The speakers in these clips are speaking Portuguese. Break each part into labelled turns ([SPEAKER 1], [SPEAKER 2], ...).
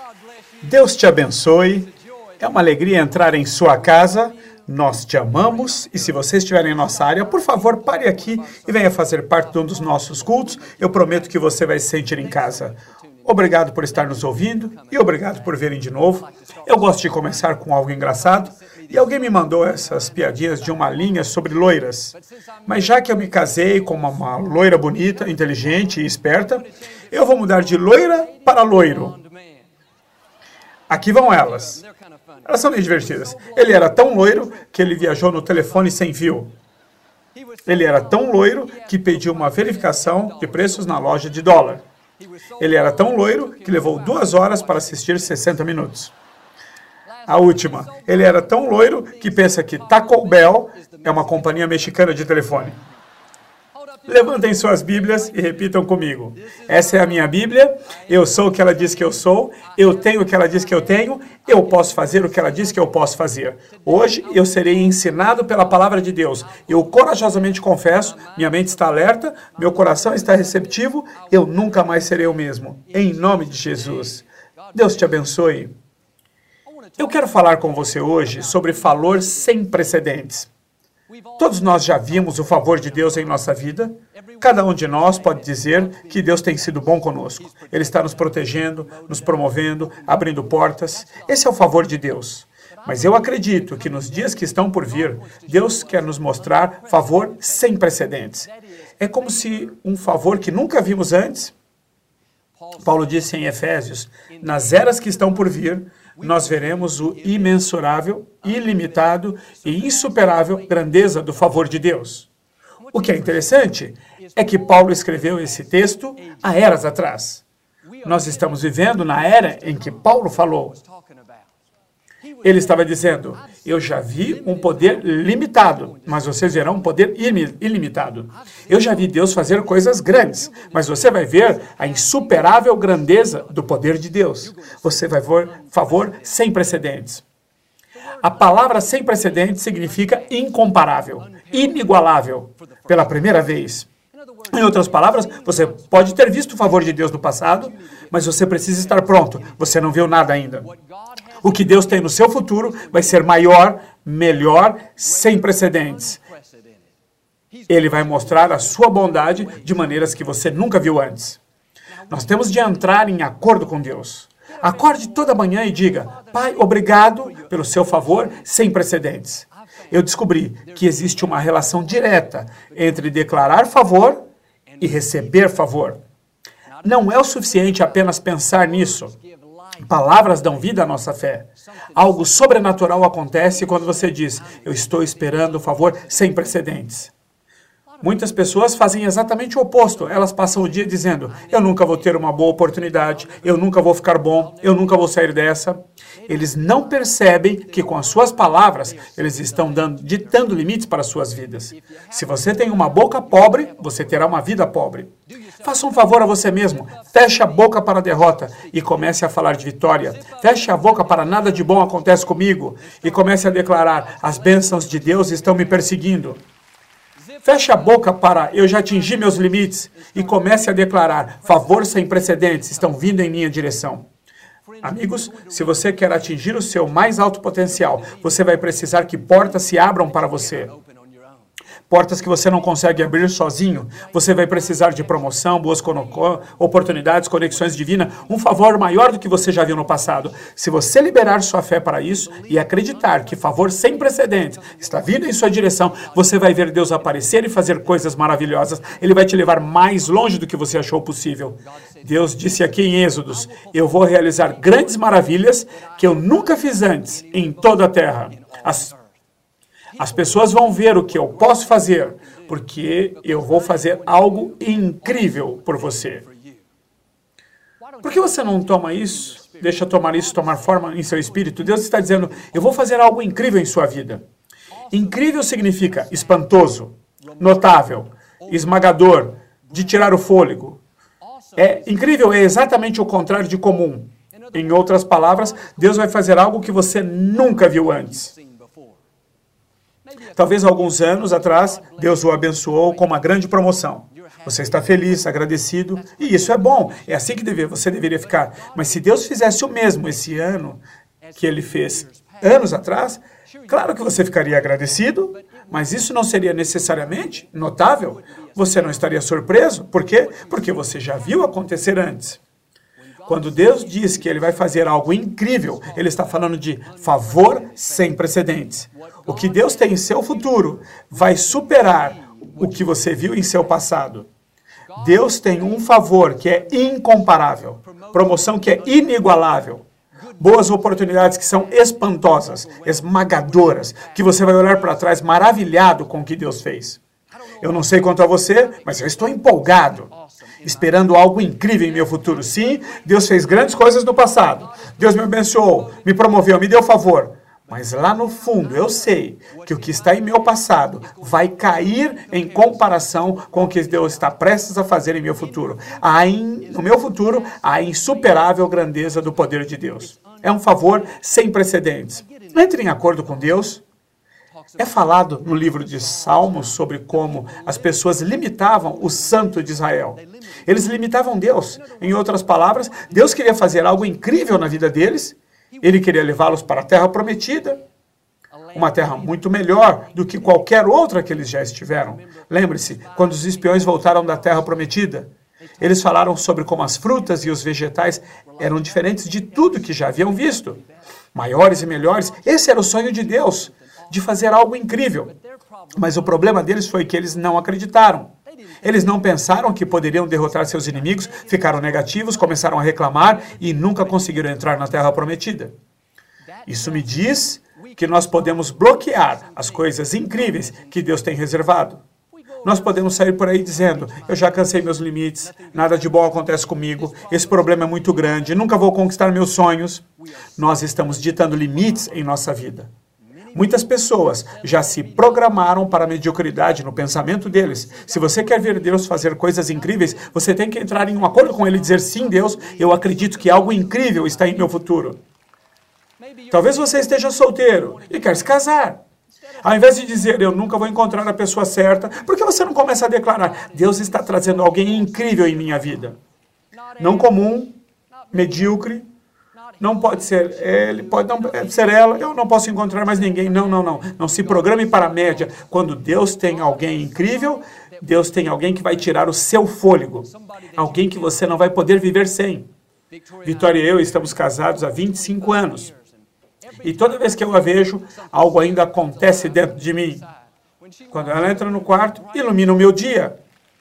[SPEAKER 1] Deus te abençoe. É uma alegria entrar em sua casa. Nós te amamos e se você estiver em nossa área, por favor, pare aqui e venha fazer parte de um dos nossos cultos. Eu prometo que você vai se sentir em casa. Obrigado por estar nos ouvindo e obrigado por virem de novo. Eu gosto de começar com algo engraçado e alguém me mandou essas piadinhas de uma linha sobre loiras. Mas já que eu me casei com uma loira bonita, inteligente e esperta, eu vou mudar de loira para loiro. Aqui vão elas. Elas são bem divertidas. Ele era tão loiro que ele viajou no telefone sem fio. Ele era tão loiro que pediu uma verificação de preços na loja de dólar. Ele era tão loiro que levou 2 horas para assistir 60 minutos. A última. Ele era tão loiro que pensa que Taco Bell é uma companhia mexicana de telefone. Levantem suas Bíblias e repitam comigo. Essa é a minha Bíblia, eu sou o que ela diz que eu sou, eu tenho o que ela diz que eu tenho, eu posso fazer o que ela diz que eu posso fazer. Hoje eu serei ensinado pela palavra de Deus. Eu corajosamente confesso, minha mente está alerta, meu coração está receptivo, eu nunca mais serei o mesmo. Em nome de Jesus. Deus te abençoe. Eu quero falar com você hoje sobre favor sem precedentes. Todos nós já vimos o favor de Deus em nossa vida. Cada um de nós pode dizer que Deus tem sido bom conosco. Ele está nos protegendo, nos promovendo, abrindo portas. Esse é o favor de Deus. Mas eu acredito que nos dias que estão por vir, Deus quer nos mostrar favor sem precedentes. É como se um favor que nunca vimos antes. Paulo disse em Efésios, nas eras que estão por vir, nós veremos o imensurável, ilimitado e insuperável grandeza do favor de Deus. O que é interessante é que Paulo escreveu esse texto há eras atrás. Nós estamos vivendo na era em que Paulo falou. Ele estava dizendo, eu já vi um poder limitado, mas vocês verão um poder ilimitado. Eu já vi Deus fazer coisas grandes, mas você vai ver a insuperável grandeza do poder de Deus. Você vai ver favor sem precedentes. A palavra sem precedentes significa incomparável, inigualável, pela primeira vez. Em outras palavras, você pode ter visto o favor de Deus no passado, mas você precisa estar pronto. Você não viu nada ainda. O que Deus tem no seu futuro vai ser maior, melhor, sem precedentes. Ele vai mostrar a sua bondade de maneiras que você nunca viu antes. Nós temos de entrar em acordo com Deus. Acorde toda manhã e diga, Pai, obrigado pelo seu favor sem precedentes. Eu descobri que existe uma relação direta entre declarar favor e receber favor. Não é o suficiente apenas pensar nisso. Palavras dão vida à nossa fé. Algo sobrenatural acontece quando você diz, eu estou esperando o favor sem precedentes. Muitas pessoas fazem exatamente o oposto. Elas passam o dia dizendo, eu nunca vou ter uma boa oportunidade, eu nunca vou ficar bom, eu nunca vou sair dessa. Eles não percebem que com as suas palavras, eles estão ditando limites para as suas vidas. Se você tem uma boca pobre, você terá uma vida pobre. Faça um favor a você mesmo. Feche a boca para a derrota e comece a falar de vitória. Feche a boca para nada de bom acontece comigo e comece a declarar, as bênçãos de Deus estão me perseguindo. Feche a boca para eu já atingi meus limites e comece a declarar, favor sem precedentes estão vindo em minha direção. Amigos, se você quer atingir o seu mais alto potencial, você vai precisar que portas se abram para você. Portas que você não consegue abrir sozinho. Você vai precisar de promoção, boas oportunidades, conexões divinas, um favor maior do que você já viu no passado. Se você liberar sua fé para isso e acreditar que favor sem precedentes está vindo em sua direção, você vai ver Deus aparecer e fazer coisas maravilhosas. Ele vai te levar mais longe do que você achou possível. Deus disse aqui em Êxodos, eu vou realizar grandes maravilhas que eu nunca fiz antes em toda a terra. As pessoas vão ver o que eu posso fazer, porque eu vou fazer algo incrível por você. Por que você não toma isso? Deixa tomar forma em seu espírito. Deus está dizendo, eu vou fazer algo incrível em sua vida. Incrível significa espantoso, notável, esmagador, de tirar o fôlego. Incrível é exatamente o contrário de comum. Em outras palavras, Deus vai fazer algo que você nunca viu antes. Talvez alguns anos atrás, Deus o abençoou com uma grande promoção. Você está feliz, agradecido, e isso é bom. É assim que você deveria ficar. Mas se Deus fizesse o mesmo esse ano que Ele fez anos atrás, claro que você ficaria agradecido, mas isso não seria necessariamente notável. Você não estaria surpreso. Por quê? Porque você já viu acontecer antes. Quando Deus diz que Ele vai fazer algo incrível, Ele está falando de favor sem precedentes. O que Deus tem em seu futuro vai superar o que você viu em seu passado. Deus tem um favor que é incomparável, promoção que é inigualável, boas oportunidades que são espantosas, esmagadoras, que você vai olhar para trás maravilhado com o que Deus fez. Eu não sei quanto a você, mas eu estou empolgado, esperando algo incrível em meu futuro. Sim, Deus fez grandes coisas no passado. Deus me abençoou, me promoveu, me deu favor. Mas lá no fundo, eu sei que o que está em meu passado vai cair em comparação com o que Deus está prestes a fazer em meu futuro. No meu futuro, a insuperável grandeza do poder de Deus. É um favor sem precedentes. Entre em acordo com Deus. É falado no livro de Salmos sobre como as pessoas limitavam o Santo de Israel. Eles limitavam Deus. Em outras palavras, Deus queria fazer algo incrível na vida deles. Ele queria levá-los para a terra prometida, uma terra muito melhor do que qualquer outra que eles já estiveram. Lembre-se, quando os espiões voltaram da terra prometida, eles falaram sobre como as frutas e os vegetais eram diferentes de tudo que já haviam visto. Maiores e melhores, esse era o sonho de Deus, de fazer algo incrível. Mas o problema deles foi que eles não acreditaram. Eles não pensaram que poderiam derrotar seus inimigos, ficaram negativos, começaram a reclamar e nunca conseguiram entrar na Terra Prometida. Isso me diz que nós podemos bloquear as coisas incríveis que Deus tem reservado. Nós podemos sair por aí dizendo, eu já cansei meus limites, nada de bom acontece comigo, esse problema é muito grande, nunca vou conquistar meus sonhos. Nós estamos ditando limites em nossa vida. Muitas pessoas já se programaram para a mediocridade no pensamento deles. Se você quer ver Deus fazer coisas incríveis, você tem que entrar em um acordo com Ele e dizer, sim, Deus, eu acredito que algo incrível está em meu futuro. Talvez você esteja solteiro e quer se casar. Ao invés de dizer, eu nunca vou encontrar a pessoa certa, por que você não começa a declarar, Deus está trazendo alguém incrível em minha vida? Não comum, medíocre, não pode ser ele, pode não ser ela, eu não posso encontrar mais ninguém. Não. Não se programe para a média. Quando Deus tem alguém incrível, Deus tem alguém que vai tirar o seu fôlego. Alguém que você não vai poder viver sem. Vitória e eu estamos casados há 25 anos. E toda vez que eu a vejo, algo ainda acontece dentro de mim. Quando ela entra no quarto, ilumina o meu dia.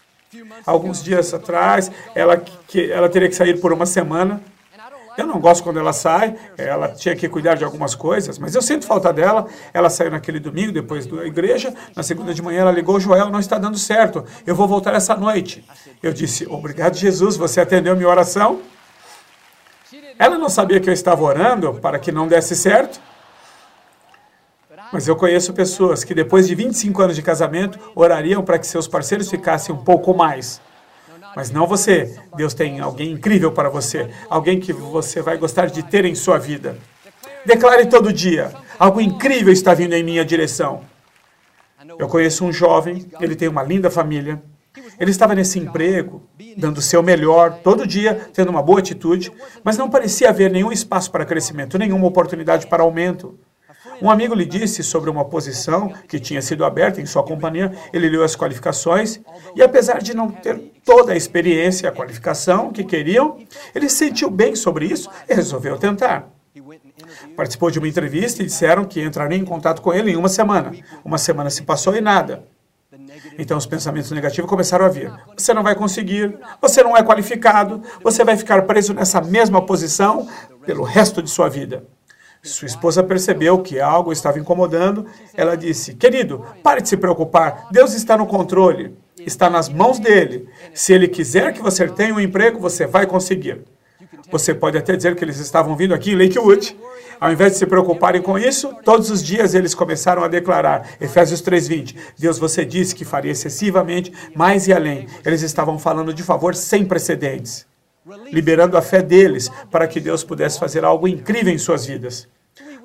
[SPEAKER 1] Alguns dias atrás, ela teria que sair por uma semana. Eu não gosto quando ela sai, ela tinha que cuidar de algumas coisas, mas eu sinto falta dela. Ela saiu naquele domingo, depois da igreja, na segunda de manhã ela ligou, Joel, não está dando certo, eu vou voltar essa noite. Eu disse, obrigado Jesus, você atendeu minha oração? Ela não sabia que eu estava orando para que não desse certo, mas eu conheço pessoas que depois de 25 anos de casamento, orariam para que seus parceiros ficassem um pouco mais. Mas não você. Deus tem alguém incrível para você. Alguém que você vai gostar de ter em sua vida. Declare todo dia. Algo incrível está vindo em minha direção. Eu conheço um jovem, ele tem uma linda família. Ele estava nesse emprego, dando o seu melhor, todo dia, tendo uma boa atitude, mas não parecia haver nenhum espaço para crescimento, nenhuma oportunidade para aumento. Um amigo lhe disse sobre uma posição que tinha sido aberta em sua companhia, ele leu as qualificações e, apesar de não ter toda a experiência e a qualificação que queriam, ele se sentiu bem sobre isso e resolveu tentar. Participou de uma entrevista e disseram que entrariam em contato com ele em uma semana. Uma semana se passou e nada. Então os pensamentos negativos começaram a vir. Você não vai conseguir, você não é qualificado, você vai ficar preso nessa mesma posição pelo resto de sua vida. Sua esposa percebeu que algo estava incomodando. Ela disse, querido, pare de se preocupar. Deus está no controle. Está nas mãos dele. Se ele quiser que você tenha um emprego, você vai conseguir. Você pode até dizer que eles estavam vindo aqui em Lakewood. Ao invés de se preocuparem com isso, todos os dias eles começaram a declarar, Efésios 3:20, Deus, você disse que faria excessivamente mais e além. Eles estavam falando de favor sem precedentes, liberando a fé deles para que Deus pudesse fazer algo incrível em suas vidas.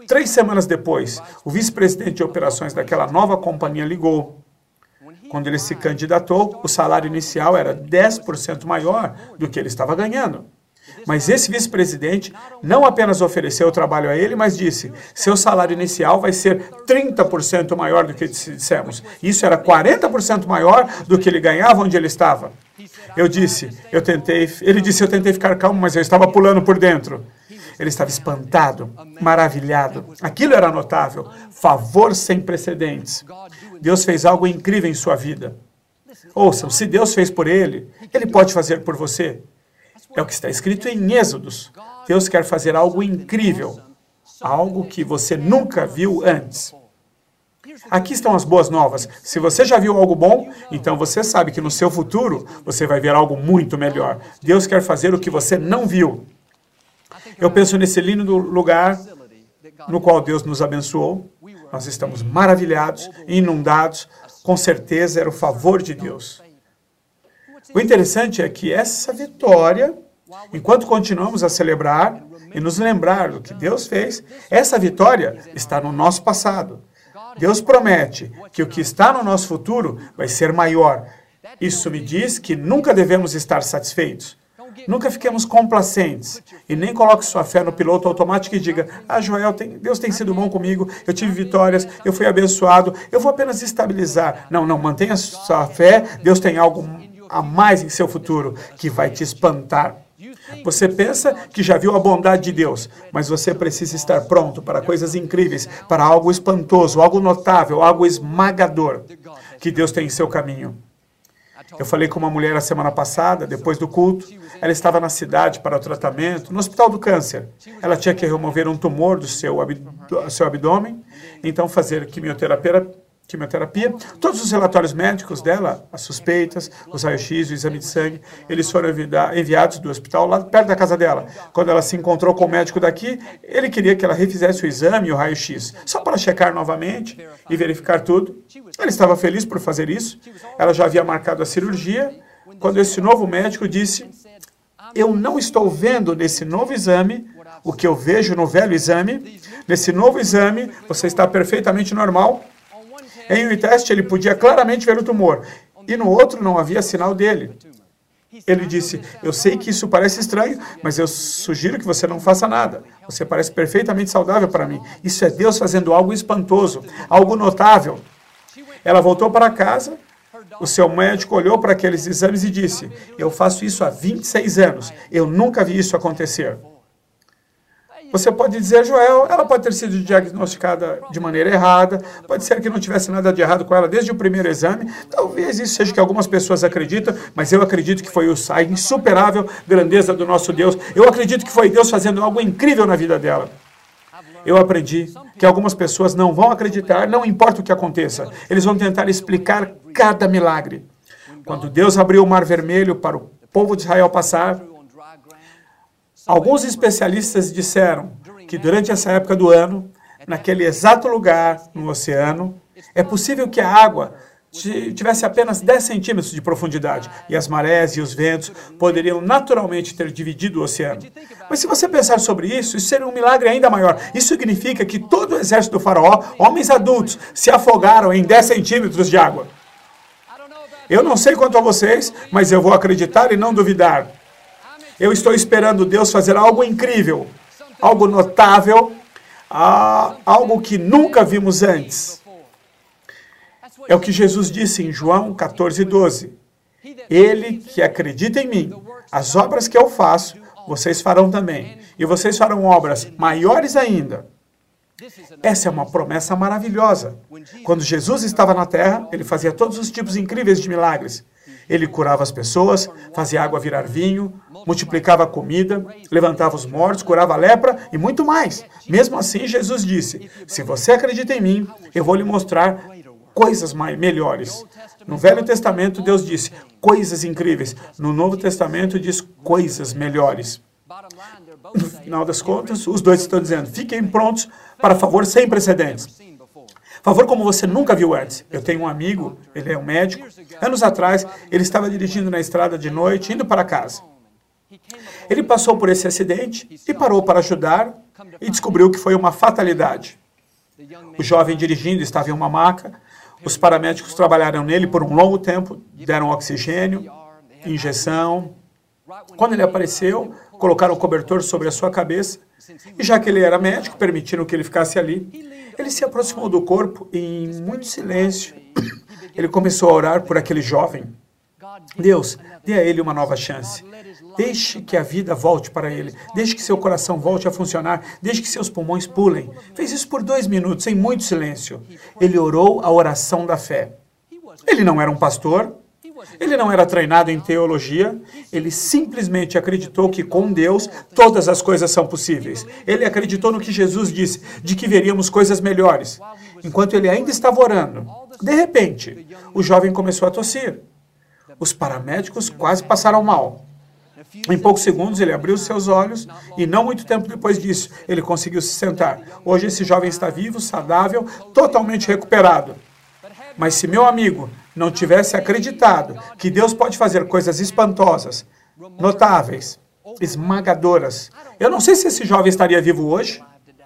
[SPEAKER 1] 3 semanas depois, o vice-presidente de operações daquela nova companhia ligou. Quando ele se candidatou, o salário inicial era 10% maior do que ele estava ganhando. Mas esse vice-presidente não apenas ofereceu o trabalho a ele, mas disse, seu salário inicial vai ser 30% maior do que dissemos. Isso era 40% maior do que ele ganhava onde ele estava. Ele disse, eu tentei ficar calmo, mas eu estava pulando por dentro. Ele estava espantado, maravilhado. Aquilo era notável. Favor sem precedentes. Deus fez algo incrível em sua vida. Ouçam, se Deus fez por ele, Ele pode fazer por você. É o que está escrito em Êxodos. Deus quer fazer algo incrível. Algo que você nunca viu antes. Aqui estão as boas novas. Se você já viu algo bom, então você sabe que no seu futuro você vai ver algo muito melhor. Deus quer fazer o que você não viu. Eu penso nesse lindo lugar no qual Deus nos abençoou. Nós estamos maravilhados, inundados. Com certeza era o favor de Deus. O interessante é que essa vitória, enquanto continuamos a celebrar e nos lembrar do que Deus fez, essa vitória está no nosso passado. Deus promete que o que está no nosso futuro vai ser maior. Isso me diz que nunca devemos estar satisfeitos. Nunca fiquemos complacentes e nem coloque sua fé no piloto automático e diga, Joel, Deus tem sido bom comigo, eu tive vitórias, eu fui abençoado, eu vou apenas estabilizar. Não, mantenha sua fé, Deus tem algo a mais em seu futuro que vai te espantar. Você pensa que já viu a bondade de Deus, mas você precisa estar pronto para coisas incríveis, para algo espantoso, algo notável, algo esmagador que Deus tem em seu caminho. Eu falei com uma mulher a semana passada, depois do culto. Ela estava na cidade para o tratamento, no hospital do câncer. Ela tinha que remover um tumor do seu abdômen, então fazer quimioterapia. Todos os relatórios médicos dela, as suspeitas, os raios-x, o exame de sangue, eles foram enviados do hospital lá perto da casa dela. Quando ela se encontrou com o médico daqui, ele queria que ela refizesse o exame e o raio-x, só para checar novamente e verificar tudo. Ela estava feliz por fazer isso. Ela já havia marcado a cirurgia, quando esse novo médico disse, eu não estou vendo nesse novo exame o que eu vejo no velho exame. Nesse novo exame, você está perfeitamente normal. Em um teste, ele podia claramente ver o tumor, e no outro não havia sinal dele. Ele disse, eu sei que isso parece estranho, mas eu sugiro que você não faça nada. Você parece perfeitamente saudável para mim. Isso é Deus fazendo algo espantoso, algo notável. Ela voltou para casa, o seu médico olhou para aqueles exames e disse, eu faço isso há 26 anos, eu nunca vi isso acontecer. Você pode dizer, Joel, ela pode ter sido diagnosticada de maneira errada, pode ser que não tivesse nada de errado com ela desde o primeiro exame, talvez isso seja que algumas pessoas acreditam, mas eu acredito que foi a insuperável grandeza do nosso Deus, eu acredito que foi Deus fazendo algo incrível na vida dela. Eu aprendi que algumas pessoas não vão acreditar, não importa o que aconteça, eles vão tentar explicar cada milagre. Quando Deus abriu o Mar Vermelho para o povo de Israel passar, alguns especialistas disseram que durante essa época do ano, naquele exato lugar no oceano, é possível que a água tivesse apenas 10 centímetros de profundidade e as marés e os ventos poderiam naturalmente ter dividido o oceano. Mas se você pensar sobre isso seria um milagre ainda maior. Isso significa que todo o exército do faraó, homens adultos, se afogaram em 10 centímetros de água. Eu não sei quanto a vocês, mas eu vou acreditar e não duvidar. Eu estou esperando Deus fazer algo incrível, algo notável, algo que nunca vimos antes. É o que Jesus disse em João 14:12. Ele que acredita em mim, as obras que eu faço, vocês farão também. E vocês farão obras maiores ainda. Essa é uma promessa maravilhosa. Quando Jesus estava na terra, ele fazia todos os tipos incríveis de milagres. Ele curava as pessoas, fazia água virar vinho, multiplicava a comida, levantava os mortos, curava a lepra e muito mais. Mesmo assim, Jesus disse, se você acredita em mim, eu vou lhe mostrar coisas melhores. No Velho Testamento, Deus disse coisas incríveis. No Novo Testamento, diz coisas melhores. No final das contas, os dois estão dizendo, fiquem prontos para favor sem precedentes. Favor como você nunca viu antes. Eu tenho um amigo, ele é um médico. Anos atrás, ele estava dirigindo na estrada de noite, indo para casa. Ele passou por esse acidente e parou para ajudar e descobriu que foi uma fatalidade. O jovem dirigindo estava em uma maca. Os paramédicos trabalharam nele por um longo tempo, deram oxigênio, injeção. Quando ele apareceu, colocaram o cobertor sobre a sua cabeça. E já que ele era médico, permitiram que ele ficasse ali. Ele se aproximou do corpo e, em muito silêncio, ele começou a orar por aquele jovem. Deus, dê a ele uma nova chance. Deixe que a vida volte para ele. Deixe que seu coração volte a funcionar. Deixe que seus pulmões pulem. Fez isso por 2 minutos, em muito silêncio. Ele orou a oração da fé. Ele não era um pastor. Ele não era treinado em teologia. Ele simplesmente acreditou que com Deus todas as coisas são possíveis. Ele acreditou no que Jesus disse, de que veríamos coisas melhores. Enquanto ele ainda estava orando, de repente, o jovem começou a tossir. Os paramédicos quase passaram mal. Em poucos segundos, ele abriu seus olhos e, não muito tempo depois disso, ele conseguiu se sentar. Hoje, esse jovem está vivo, saudável, totalmente recuperado. Mas se meu amigo não tivesse acreditado que Deus pode fazer coisas espantosas, notáveis, esmagadoras, eu não sei se esse jovem estaria vivo hoje.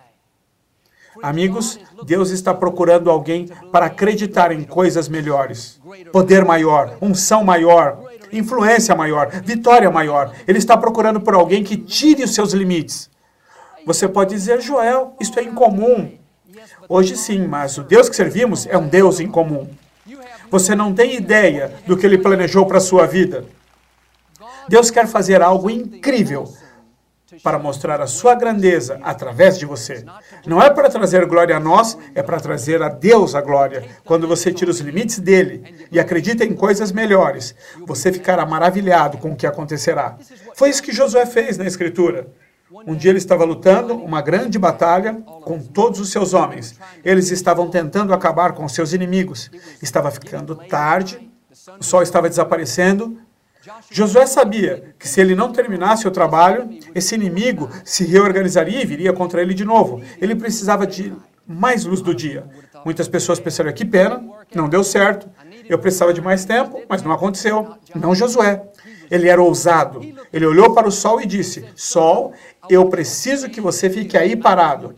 [SPEAKER 1] Amigos, Deus está procurando alguém para acreditar em coisas melhores. Poder maior, unção maior, influência maior, vitória maior. Ele está procurando por alguém que tire os seus limites. Você pode dizer, Joel, isto é incomum. Hoje sim, mas o Deus que servimos é um Deus incomum. Você não tem ideia do que Ele planejou para a sua vida. Deus quer fazer algo incrível para mostrar a sua grandeza através de você. Não é para trazer glória a nós, é para trazer a Deus a glória. Quando você tira os limites dele e acredita em coisas melhores, você ficará maravilhado com o que acontecerá. Foi isso que Josué fez na Escritura. Um dia ele estava lutando uma grande batalha com todos os seus homens. Eles estavam tentando acabar com seus inimigos. Estava ficando tarde, o sol estava desaparecendo. Josué sabia que se ele não terminasse o trabalho, esse inimigo se reorganizaria e viria contra ele de novo. Ele precisava de mais luz do dia. Muitas pessoas pensaram, que pena, não deu certo. Eu precisava de mais tempo, mas não aconteceu. Não Josué. Ele era ousado. Ele olhou para o sol e disse, Sol, eu preciso que você fique aí parado.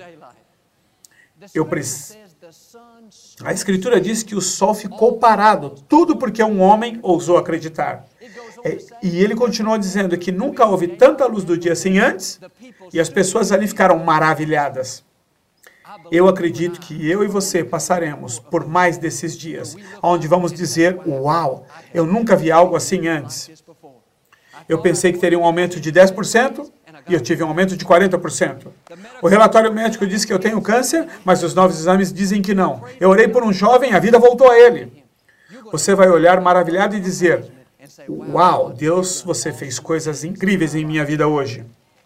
[SPEAKER 1] A Escritura diz que o sol ficou parado, tudo porque um homem ousou acreditar. E ele continuou dizendo que nunca houve tanta luz do dia assim antes, e as pessoas ali ficaram maravilhadas. Eu acredito que eu e você passaremos por mais desses dias, onde vamos dizer, uau, eu nunca vi algo assim antes. Eu pensei que teria um aumento de 10%, e eu tive um aumento de 40%. O relatório médico diz que eu tenho câncer, mas os novos exames dizem que não. Eu orei por um jovem, a vida voltou a ele. Você vai olhar maravilhado e dizer, uau, Deus, você fez coisas incríveis em minha vida hoje.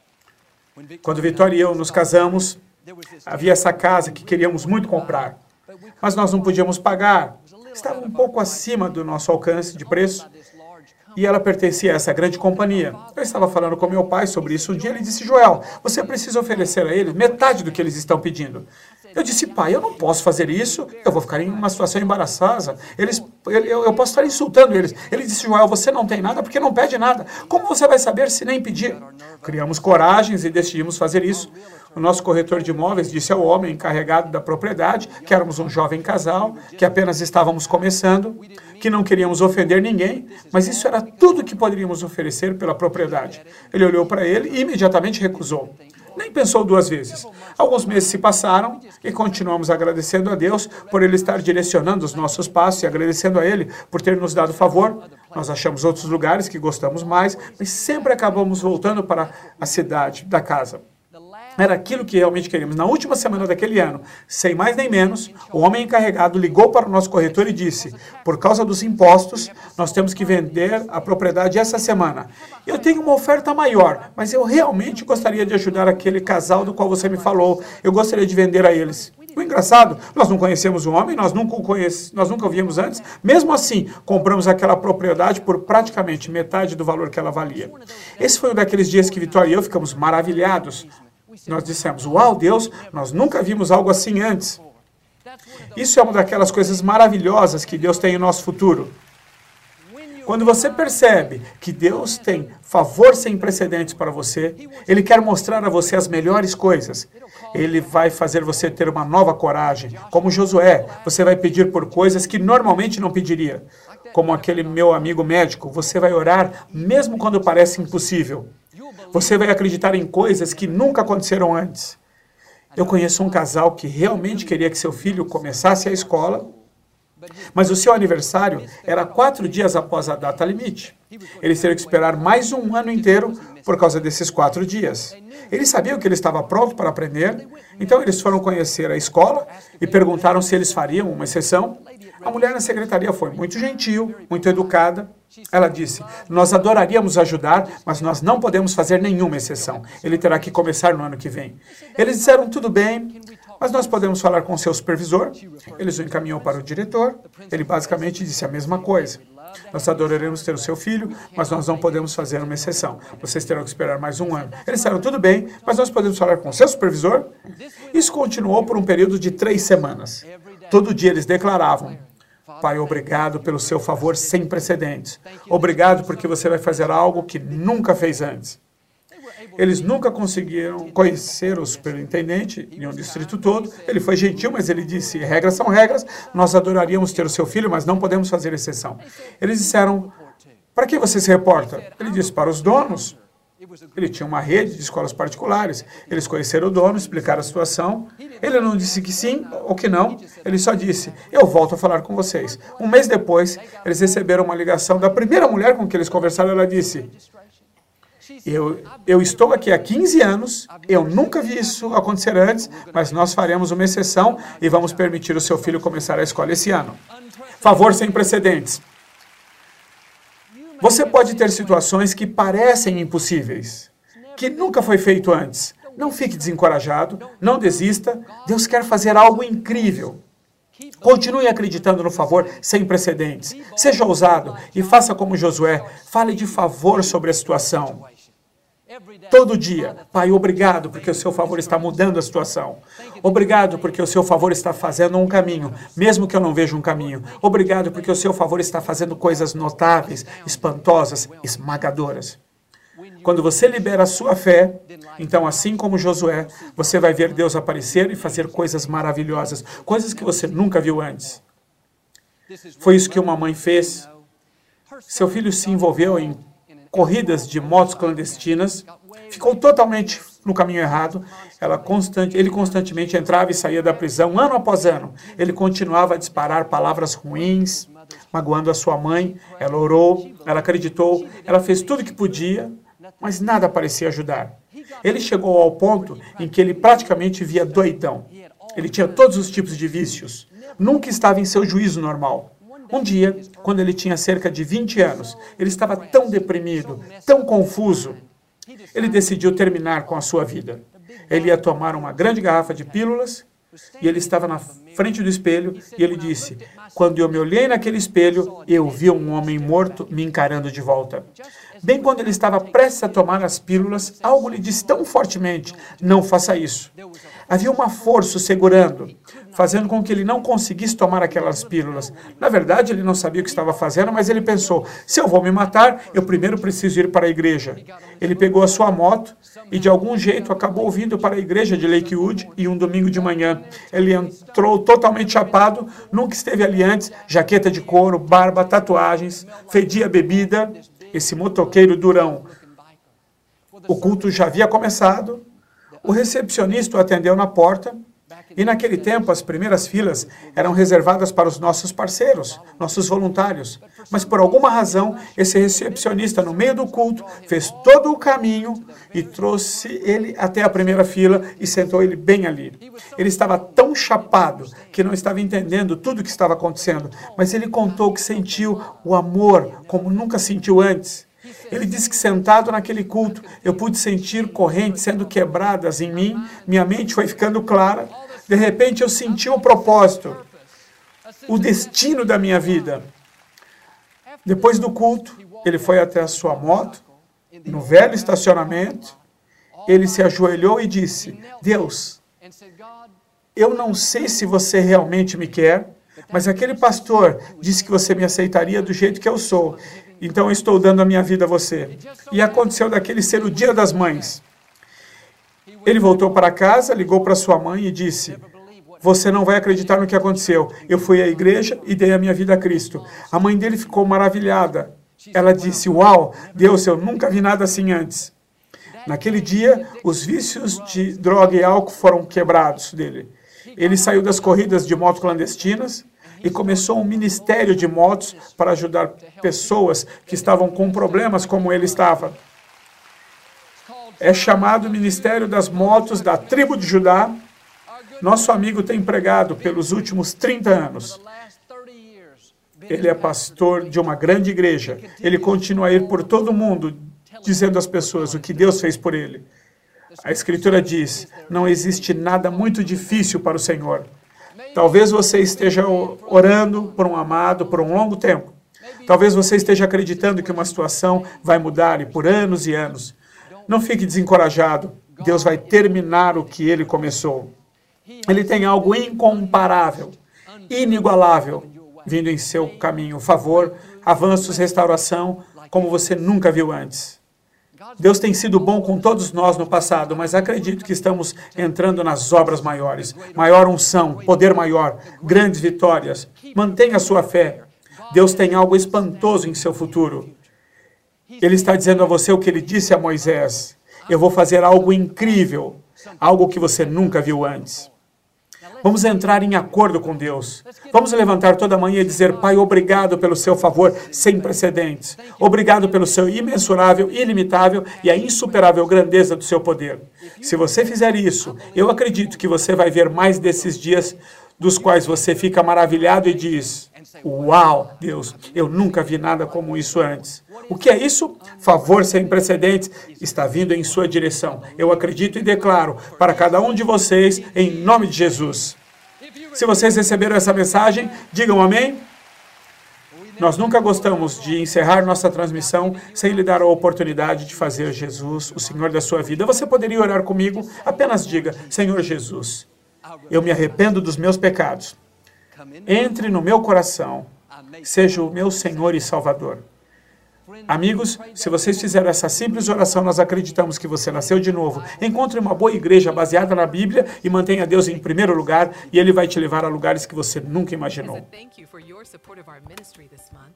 [SPEAKER 1] Quando Vitória e eu nos casamos, havia essa casa que queríamos muito comprar, mas nós não podíamos pagar. Estava um pouco acima do nosso alcance de preço. E ela pertencia a essa grande companhia. Eu estava falando com meu pai sobre isso um dia. Ele disse, Joel, você precisa oferecer a eles metade do que eles estão pedindo. Eu disse, pai, eu não posso fazer isso. Eu vou ficar em uma situação embaraçosa. Eu posso estar insultando eles. Ele disse, Joel, você não tem nada porque não pede nada. Como você vai saber se nem pedir? Criamos coragens e decidimos fazer isso. O nosso corretor de imóveis disse ao homem encarregado da propriedade que éramos um jovem casal, que apenas estávamos começando, que não queríamos ofender ninguém, mas isso era tudo que poderíamos oferecer pela propriedade. Ele olhou para ele e imediatamente recusou. Nem pensou 2 vezes. Alguns meses se passaram e continuamos agradecendo a Deus por Ele estar direcionando os nossos passos e agradecendo a Ele por ter nos dado favor. Nós achamos outros lugares que gostamos mais, mas sempre acabamos voltando para a cidade da casa. Era aquilo que realmente queríamos. Na última semana daquele ano, sem mais nem menos, o homem encarregado ligou para o nosso corretor e disse, por causa dos impostos, nós temos que vender a propriedade essa semana. Eu tenho uma oferta maior, mas eu realmente gostaria de ajudar aquele casal do qual você me falou. Eu gostaria de vender a eles. O engraçado, nós não conhecemos o homem, nós nunca o vimos antes. Mesmo assim, compramos aquela propriedade por praticamente metade do valor que ela valia. Esse foi um daqueles dias que Vitória e eu ficamos maravilhados. Nós dissemos, uau, Deus, nós nunca vimos algo assim antes. Isso é uma daquelas coisas maravilhosas que Deus tem em nosso futuro. Quando você percebe que Deus tem favor sem precedentes para você, Ele quer mostrar a você as melhores coisas. Ele vai fazer você ter uma nova coragem. Como Josué, você vai pedir por coisas que normalmente não pediria. Como aquele meu amigo médico, você vai orar mesmo quando parece impossível. Você vai acreditar em coisas que nunca aconteceram antes. Eu conheço um casal que realmente queria que seu filho começasse a escola, mas o seu aniversário era 4 dias após a data limite. Eles teriam que esperar mais um ano inteiro por causa desses 4 dias. Eles sabiam que ele estava pronto para aprender, então eles foram conhecer a escola e perguntaram se eles fariam uma exceção. A mulher na secretaria foi muito gentil, muito educada. Ela disse, nós adoraríamos ajudar, mas nós não podemos fazer nenhuma exceção. Ele terá que começar no ano que vem. Eles disseram, tudo bem, mas nós podemos falar com o seu supervisor. Eles o encaminhou para o diretor. Ele basicamente disse a mesma coisa. Nós adoraremos ter o seu filho, mas nós não podemos fazer uma exceção. Vocês terão que esperar mais um ano. Eles disseram, tudo bem, mas nós podemos falar com o seu supervisor? Isso continuou por um período de 3 semanas. Todo dia eles declaravam, Pai, obrigado pelo seu favor sem precedentes. Obrigado porque você vai fazer algo que nunca fez antes. Eles nunca conseguiram conhecer o superintendente em um distrito todo. Ele foi gentil, mas ele disse, regras são regras, nós adoraríamos ter o seu filho, mas não podemos fazer exceção. Eles disseram, para quem você se reporta? Ele disse, para os donos. Ele tinha uma rede de escolas particulares. Eles conheceram o dono, explicaram a situação. Ele não disse que sim ou que não. Ele só disse, eu volto a falar com vocês. Um mês depois, eles receberam uma ligação da primeira mulher com que eles conversaram. Ela disse, eu estou aqui há 15 anos, eu nunca vi isso acontecer antes, mas nós faremos uma exceção e vamos permitir o seu filho começar a escola esse ano. Favor sem precedentes. Você pode ter situações que parecem impossíveis, que nunca foi feito antes. Não fique desencorajado, não desista. Deus quer fazer algo incrível. Continue acreditando no favor sem precedentes. Seja ousado e faça como Josué. Fale de favor sobre a situação. Todo dia, Pai, obrigado porque o seu favor está mudando a situação. Obrigado porque o seu favor está fazendo um caminho, mesmo que eu não veja um caminho. Obrigado porque o seu favor está fazendo coisas notáveis, espantosas, esmagadoras. Quando você libera a sua fé, então, assim como Josué, você vai ver Deus aparecer e fazer coisas maravilhosas, coisas que você nunca viu antes. Foi isso que uma mãe fez. Seu filho se envolveu em corridas de motos clandestinas, ficou totalmente no caminho errado. Ele constantemente entrava e saía da prisão, ano após ano. Ele continuava a disparar palavras ruins, magoando a sua mãe. Ela orou, ela acreditou, ela fez tudo o que podia, mas nada parecia ajudar. Ele chegou ao ponto em que ele praticamente via doidão. Ele tinha todos os tipos de vícios. Nunca estava em seu juízo normal. Um dia, quando ele tinha cerca de 20 anos, ele estava tão deprimido, tão confuso, ele decidiu terminar com a sua vida. Ele ia tomar uma grande garrafa de pílulas e ele estava na frente do espelho e ele disse, quando eu me olhei naquele espelho, eu vi um homem morto me encarando de volta. Bem quando ele estava prestes a tomar as pílulas, algo lhe disse tão fortemente, não faça isso. Havia uma força o segurando, fazendo com que ele não conseguisse tomar aquelas pílulas. Na verdade, ele não sabia o que estava fazendo, mas ele pensou, se eu vou me matar, eu primeiro preciso ir para a igreja. Ele pegou a sua moto e, de algum jeito, acabou vindo para a igreja de Lakewood e um domingo de manhã. Ele entrou totalmente chapado, nunca esteve ali antes, jaqueta de couro, barba, tatuagens, fedia bebida. Esse motoqueiro durão. O culto já havia começado, o recepcionista o atendeu na porta, e naquele tempo as primeiras filas eram reservadas para os nossos parceiros, nossos voluntários. Mas por alguma razão, esse recepcionista no meio do culto fez todo o caminho e trouxe ele até a primeira fila e sentou ele bem ali. Ele estava tão chapado que não estava entendendo tudo o que estava acontecendo, mas ele contou que sentiu o amor como nunca sentiu antes. Ele disse que sentado naquele culto, eu pude sentir correntes sendo quebradas em mim, minha mente foi ficando clara, de repente eu senti o propósito, o destino da minha vida. Depois do culto, ele foi até a sua moto, no velho estacionamento, ele se ajoelhou e disse, Deus, eu não sei se você realmente me quer, mas aquele pastor disse que você me aceitaria do jeito que eu sou. Então eu estou dando a minha vida a você. E aconteceu daquele ser o Dia das Mães. Ele voltou para casa, ligou para sua mãe e disse: você não vai acreditar no que aconteceu. Eu fui à igreja e dei a minha vida a Cristo. A mãe dele ficou maravilhada. Ela disse: uau, Deus, eu nunca vi nada assim antes. Naquele dia, os vícios de droga e álcool foram quebrados dele. Ele saiu das corridas de moto clandestinas e começou um ministério de motos para ajudar pessoas que estavam com problemas como ele estava. É chamado Ministério das Motos da Tribo de Judá. Nosso amigo tem pregado pelos últimos 30 anos. Ele é pastor de uma grande igreja. Ele continua a ir por todo o mundo, dizendo às pessoas o que Deus fez por ele. A Escritura diz: não existe nada muito difícil para o Senhor. Talvez você esteja orando por um amado por um longo tempo. Talvez você esteja acreditando que uma situação vai mudar e por anos e anos. Não fique desencorajado. Deus vai terminar o que Ele começou. Ele tem algo incomparável, inigualável, vindo em seu caminho. Favor, avanços, restauração, como você nunca viu antes. Deus tem sido bom com todos nós no passado, mas acredito que estamos entrando nas obras maiores. Maior unção, poder maior, grandes vitórias. Mantenha a sua fé. Deus tem algo espantoso em seu futuro. Ele está dizendo a você o que ele disse a Moisés: eu vou fazer algo incrível, algo que você nunca viu antes. Vamos entrar em acordo com Deus. Vamos levantar toda manhã e dizer: Pai, obrigado pelo seu favor sem precedentes. Obrigado pelo seu imensurável, ilimitável e a insuperável grandeza do seu poder. Se você fizer isso, eu acredito que você vai ver mais desses dias dos quais você fica maravilhado e diz: uau, Deus, eu nunca vi nada como isso antes. O que é isso? Favor sem precedentes está vindo em sua direção. Eu acredito e declaro para cada um de vocês, em nome de Jesus. Se vocês receberam essa mensagem, digam amém. Nós nunca gostamos de encerrar nossa transmissão sem lhe dar a oportunidade de fazer Jesus o Senhor da sua vida. Você poderia orar comigo? Apenas diga: Senhor Jesus, eu me arrependo dos meus pecados. Entre no meu coração. Seja o meu Senhor e Salvador. Amigos, se vocês fizeram essa simples oração, nós acreditamos que você nasceu de novo. Encontre uma boa igreja baseada na Bíblia e mantenha Deus em primeiro lugar, e Ele vai te levar a lugares que você nunca imaginou.